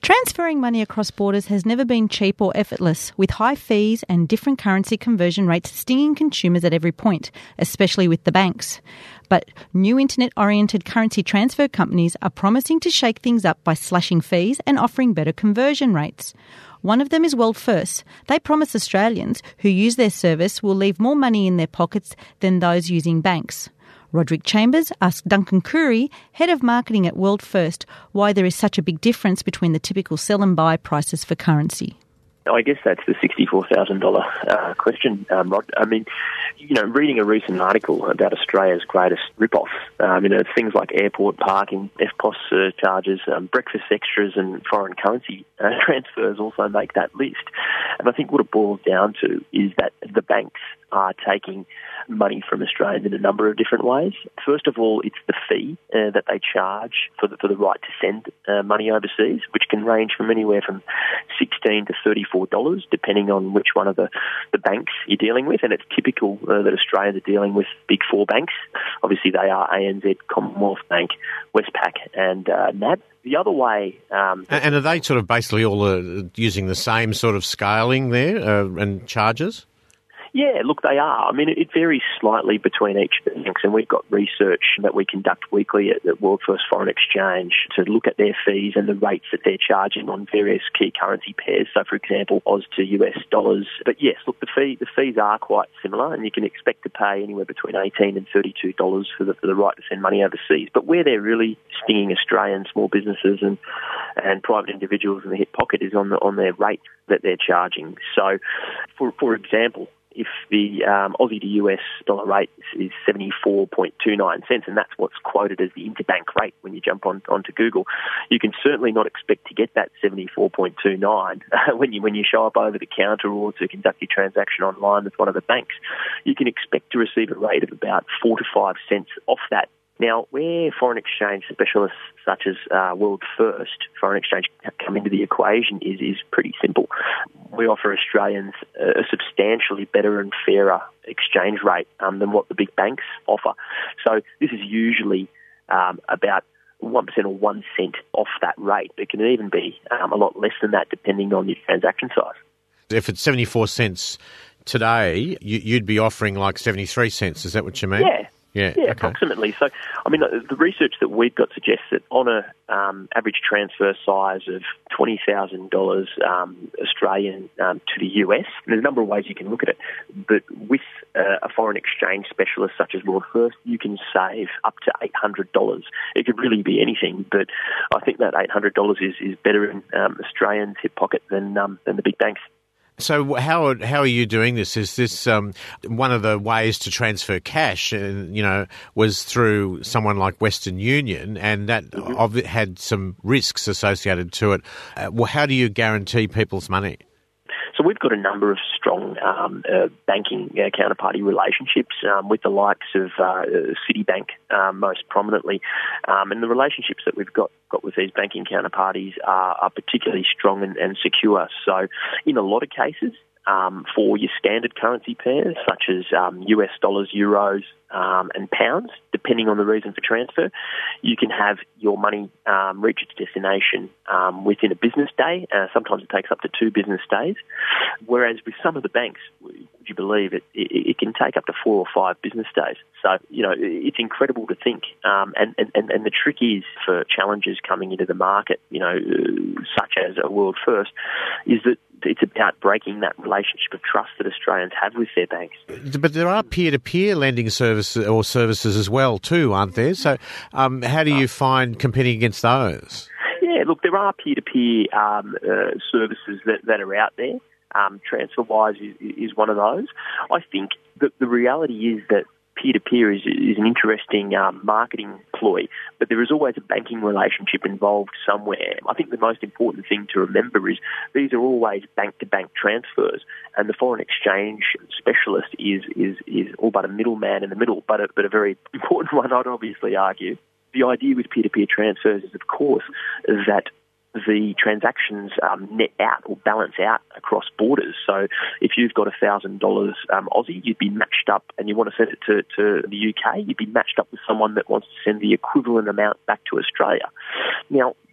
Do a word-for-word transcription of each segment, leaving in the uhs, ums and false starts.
Transferring money across borders has never been cheap or effortless, with high fees and different currency conversion rates stinging consumers at every point, especially with the banks. But new internet-oriented currency transfer companies are promising to shake things up by slashing fees and offering better conversion rates. One of them is World First. They promise Australians who use their service will leave more money in their pockets than those using banks. Roderick Chambers asked Duncan Curry, Head of Marketing at World First, why there is such a big difference between the typical sell and buy prices for currency. I guess that's the sixty-four thousand dollars uh, question, um, Rod. I mean, you know, reading a recent article about Australia's greatest rip-offs, um, you know, things like airport parking, F P O S surcharges, um, breakfast extras and foreign currency uh, transfers also make that list. And I think what it boils down to is that the banks are taking money from Australians in a number of different ways. First of all, it's the fee uh, that they charge for the, for the right to send uh, money overseas, which can range from anywhere from sixteen to thirty-four dollars, depending on which one of the, the banks you're dealing with. And it's typical uh, that Australians are dealing with big four banks. Obviously, they are A N Z, Commonwealth Bank, Westpac and uh, N A B. The other way... Um, and are they sort of basically all uh, using the same sort of scaling there uh, and charges? Yeah, look, they are. I mean, it varies slightly between each bank, and we've got research that we conduct weekly at, at World First Foreign Exchange to look at their fees and the rates that they're charging on various key currency pairs. So, for example, Oz to U S dollars. But yes, look, the fee the fees are quite similar, and you can expect to pay anywhere between eighteen and thirty-two dollars for the for the right to send money overseas. But where they're really stinging Australian small businesses and and private individuals in the hip pocket is on the on their rate that they're charging. So, for for example, if the um, Aussie to U S dollar rate is seventy-four point two nine cents, and that's what's quoted as the interbank rate when you jump on onto Google, you can certainly not expect to get that seventy-four point two nine when you when you show up over the counter or to conduct your transaction online with one of the banks. You can expect to receive a rate of about four to five cents off that. Now, where foreign exchange specialists such as uh, World First Foreign Exchange come into the equation is, is pretty simple. We offer Australians a substantially better and fairer exchange rate um, than what the big banks offer. So this is usually um, about one percent or one cent off that rate. It can even be um, a lot less than that depending on your transaction size. If it's seventy-four cents today, you, you'd be offering like seventy-three cents. Is that what you mean? Yeah. Yeah, yeah okay. Approximately. So, I mean, the research that we've got suggests that on a um, average transfer size of twenty thousand dollars um, Australian um, to the U S, and there's a number of ways you can look at it, but with uh, a foreign exchange specialist such as World First, you can save up to eight hundred dollars. It could really be anything, but I think that eight hundred dollars is, is better in um, Australians' hip pocket than, um, than the big banks. So how how are you doing this? Is this um, one of the ways to transfer cash? And you know, was through someone like Western Union, and that mm-hmm. had some risks associated to it. Uh, well, how do you guarantee people's money? So we've got a number of strong um, uh, banking uh, counterparty relationships um, with the likes of uh, Citibank, uh, most prominently, um, and the relationships that we've got, got with these banking counterparties are, are particularly strong and, and secure. So in a lot of cases, um, for your standard currency pairs, such as um, U S dollars, euros, um, and pounds, depending on the reason for transfer, you can have your money um, reach its destination um, within a business day. Uh, sometimes it takes up to two business days. Whereas with some of the banks, would you believe it, it, it can take up to four or five business days. So, you know, it's incredible to think. Um, and, and, and the trick is for challengers coming into the market, you know, such as a World First, is that it's about breaking that relationship of trust that Australians have with their banks. But there are peer-to-peer lending services or services as well too, aren't there? So um, how do you find competing against those? Yeah, look, there are peer-to-peer um, uh, services that, that are out there. Um, TransferWise is, is one of those. I think that the reality is that peer-to-peer is, is an interesting um, marketing ploy, but there is always a banking relationship involved somewhere. I think the most important thing to remember is these are always bank-to-bank transfers, and the foreign exchange specialist is is, is all but a middleman in the middle, but a, but a very important one, I'd obviously argue. The idea with peer-to-peer transfers is, of course, that the transactions um, net out or balance out across borders. So if you've got one thousand dollars um, Aussie, you'd be matched up, and you want to send it to, to the U K, you'd be matched up with someone that wants to send the equivalent amount back to Australia. Now,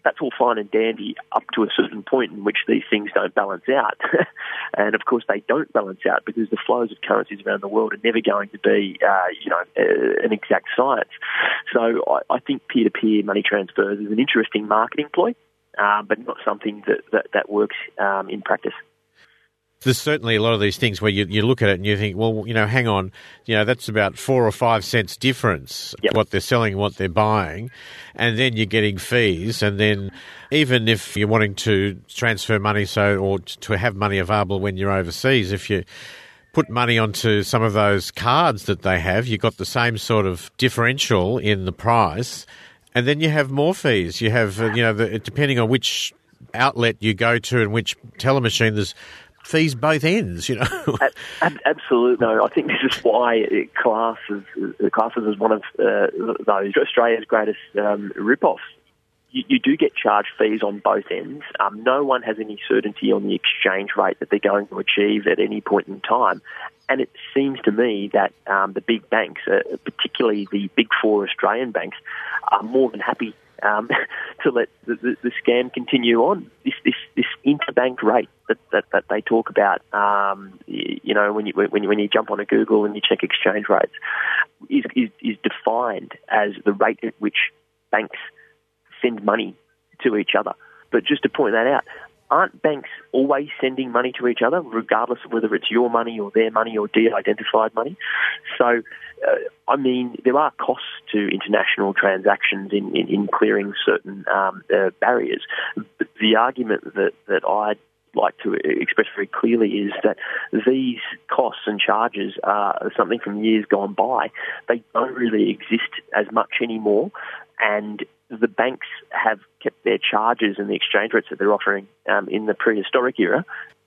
that's all fine and dandy up to a certain point in which these things don't balance out. And, of course, they don't balance out because the flows of currencies around the world are never going to be, uh, you know, uh, an exact science. So I, I think peer-to-peer money transfers is an interesting marketing ploy, uh, but not something that, that, that works um, in practice. There's certainly a lot of these things where you, you look at it and you think, well, you know, hang on, you know, that's about four or five cents difference, yep. what they're selling and what they're buying, and then you're getting fees, and then even if you're wanting to transfer money so or to have money available when you're overseas, if you put money onto some of those cards that they have, you've got the same sort of differential in the price, and then you have more fees. You have, uh, you know, the, depending on which outlet you go to and which telemachine, there's fees both ends, you know. Absolutely. No, I think this is why it classes classes as one of uh, those Australia's greatest um, rip-offs. You, you do get charged fees on both ends. Um, no one has any certainty on the exchange rate that they're going to achieve at any point in time. And it seems to me that um, the big banks, uh, particularly the big four Australian banks, are more than happy Um, to let the, the, the scam continue on. This this, this interbank rate that, that, that they talk about, um, you, you know, when you when you, when you jump on a Google and you check exchange rates, is, is is defined as the rate at which banks send money to each other. But just to point that out, aren't banks always sending money to each other, regardless of whether it's your money or their money or de-identified money? So, uh, I mean, there are costs to international transactions in, in, in clearing certain um, uh, barriers. But the argument that, that I'd like to express very clearly is that these costs and charges are something from years gone by. They don't really exist as much anymore, and the banks have kept their charges and the exchange rates that they're offering um, in the prehistoric era.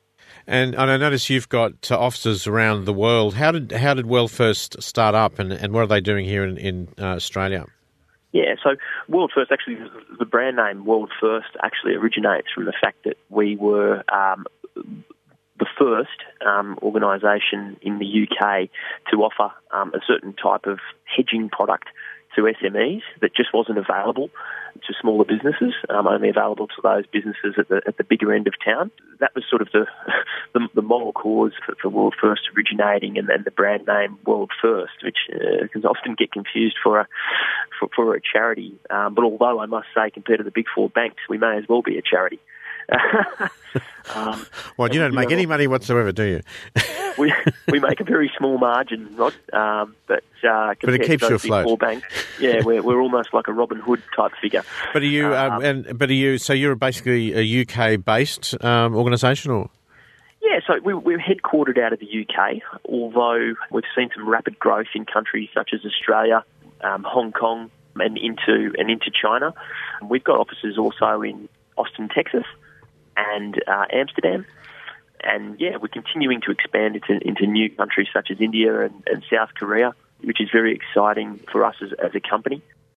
And, and I notice you've got uh, offices around the world. How did how did World First start up, and, and what are they doing here in, in uh, Australia? Yeah, so World First, actually, the brand name World First actually originates from the fact that we were um, the first um, organisation in the U K to offer um, a certain type of hedging product to S M Es that just wasn't available to smaller businesses, um, only available to those businesses at the at the bigger end of town. That was sort of the the, the moral cause for, for World First originating, and then the brand name World First, which uh, can often get confused for a for, for a charity. Um, but although I must say, compared to the big four banks, we may as well be a charity. um, well, you don't make know, any money whatsoever, do you? we we make a very small margin, Rod, um, but uh, but it keeps to you those afloat. Big four banks, yeah, we're we're almost like a Robin Hood type figure. But are you? Um, um, and but are you? So you're basically a U K based um, organisation, or? Yeah, so we, we're headquartered out of the U K, although we've seen some rapid growth in countries such as Australia, um, Hong Kong, and into and into China. We've got offices also in Austin, Texas, and uh, Amsterdam. And, yeah, we're continuing to expand into, into new countries such as India and, and South Korea, which is very exciting for us as, as a company.